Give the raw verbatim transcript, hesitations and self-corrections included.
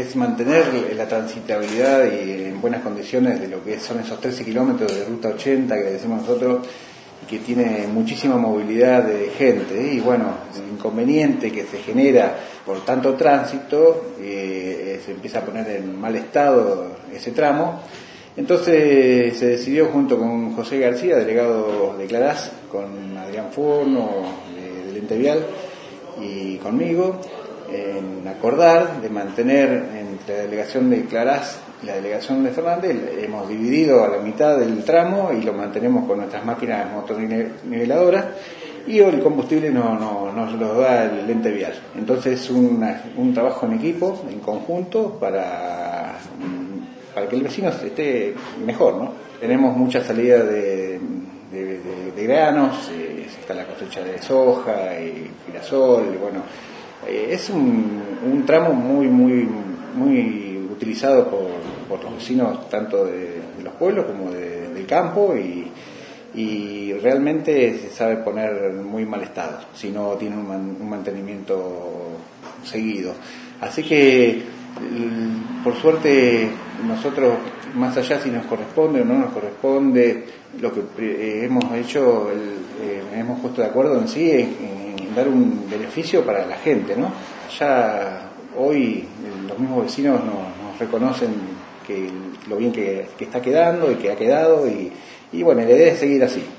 es mantener la transitabilidad y en buenas condiciones de lo que son esos trece kilómetros de ruta ochenta que decimos nosotros, que tiene muchísima movilidad de gente, ¿eh? Y bueno, el inconveniente que se genera por tanto tránsito, eh, se empieza a poner en mal estado ese tramo. Entonces se decidió junto con José García, delegado de Clarás, con Adrián Forno de, del Ente Vial y conmigo, en acordar de mantener entre la delegación de Clarás y la delegación de Fernández. Hemos dividido a la mitad del tramo y lo mantenemos con nuestras máquinas motoniveladoras, y el combustible no, no, nos lo da el Ente Vial. Entonces una, un trabajo en equipo, en conjunto, para, para que el vecino esté mejor, ¿no? Tenemos mucha salida de, de, de, de granos, eh, está la cosecha de soja y girasol, y bueno, eh, es un, un tramo muy, muy, muy utilizado por, por los vecinos, tanto de, de los pueblos como de, del campo, y y realmente se sabe poner muy mal estado si no tiene un, man, un mantenimiento seguido. Así que por suerte nosotros, más allá si nos corresponde o no nos corresponde, lo que eh, hemos hecho, el, eh, hemos puesto de acuerdo en sí en, en dar un beneficio para la gente, ¿no? Ya hoy los mismos vecinos nos, nos reconocen que lo bien que, que está quedando y que ha quedado, y Y bueno, la idea es seguir así.